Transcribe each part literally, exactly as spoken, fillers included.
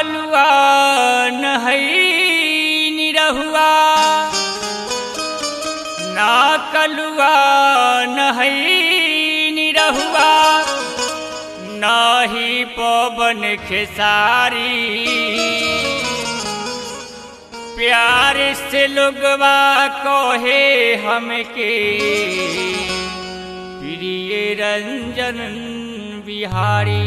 कलुआ नहई निरहुआ ना कलुआ नहई निरहुआ नाही पवन खेसारी प्यार से लोगवा कहे हमके प्रिय रंजन बिहारी।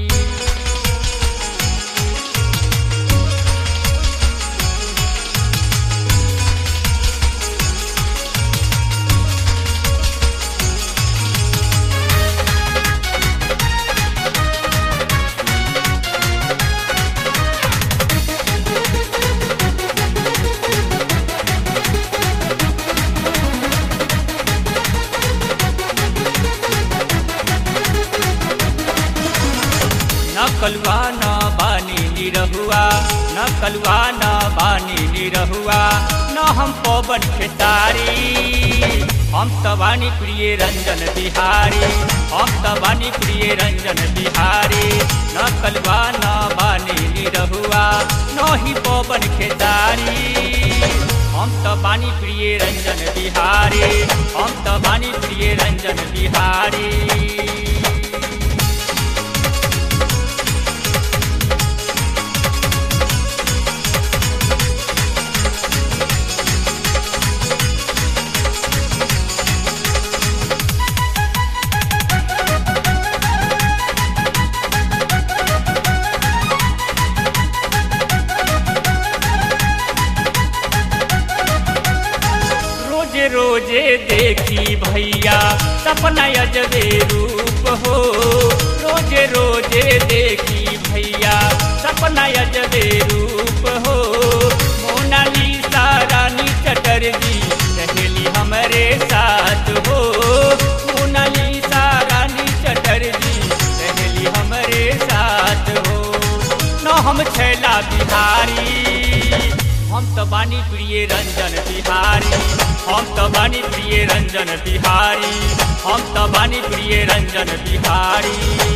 न कलुआ न बानी निरहुआ न कलुआ न बानी निरहुआ न हम पवन खेसारी हम तो बानी प्रिय रंजन बिहारी हम तो बानी प्रिय रंजन बिहारी न कलुआ न बानी निरहुआ न ही पवन खेसारी हम तो बानी प्रिय रंजन बिहारी हम तो बानी प्रिय रंजन बिहारी। रोजे रोजे देखी भैया सपना अजबे रूप हो रोजे रोजे देखी भैया सपना अजबे रूप हो मोनालिसा रानी चटर्जी सहेली हमारे साथ हो मोनालिसा रानी चटर्जी सहेली हमारे साथ हो न हम छैला बिहारी हम तो बानी प्रिय रंजन बिहारी हम तो बानी प्रिय रंजन बिहारी हम तो बानी प्रिय रंजन बिहारी।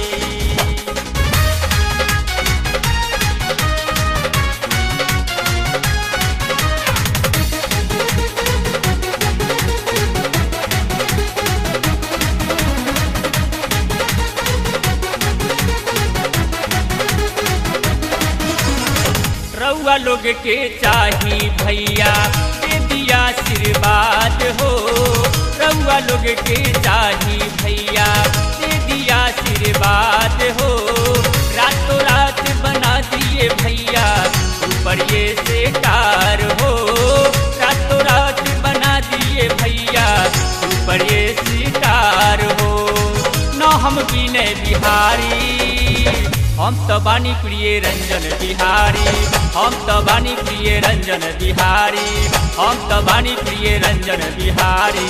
रउआ लोग के चाही भैया दे दिया आशीर्वाद हो रउआ लोग के चाही भैया दे दिया आशीर्वाद हो रातों रात बना दिए भैया ऊपर ये से कार हो रातों रात बना दिए भैया ऊपर ये सितार हो न हम विनय बिहारी हम तो बानी प्रिय रंजन बिहारी हम तो बानी प्रिय रंजन बिहारी हम तो बानी प्रिय रंजन बिहारी।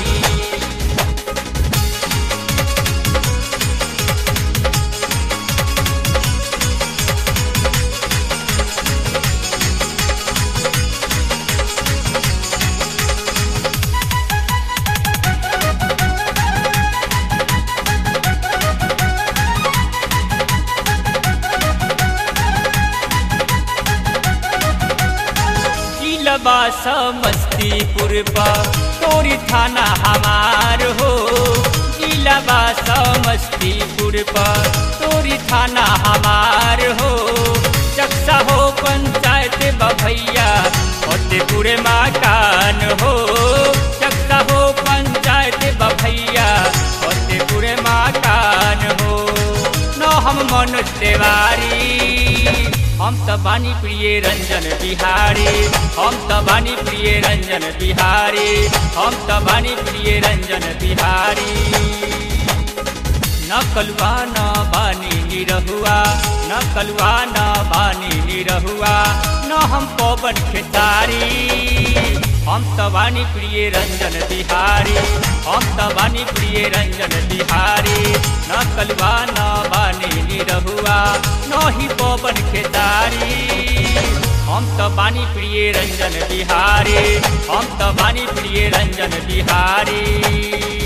जिला समस्तीपुर पर तोरी थाना हमार हो जिला समस्तीपुर पर तोरी थाना हमार हो चक्सा हो पंचायत बभैया फतेहपुर मकान हो चक्सा हो पंचायत बभैया फतेहपुर मकान हो न हम मनोज तिवारी हम तो बानी प्रिय रंजन बिहारी हम तो बानी प्रिय रंजन बिहारी हम तो बानी प्रिय रंजन बिहारी। न कलुआ न बानी निरहुआ न कलुआ न बानी निरहुआ न हम पवन खेसारी हम तो बानी प्रिय रंजन बिहारी हम तो बानी प्रिय रंजन बिहारी न कलुआ न बानी निरहुआ न ही पवन खेसारी हम तो बानी प्रिय रंजन बिहारी हम तो बानी प्रिय रंजन बिहारी।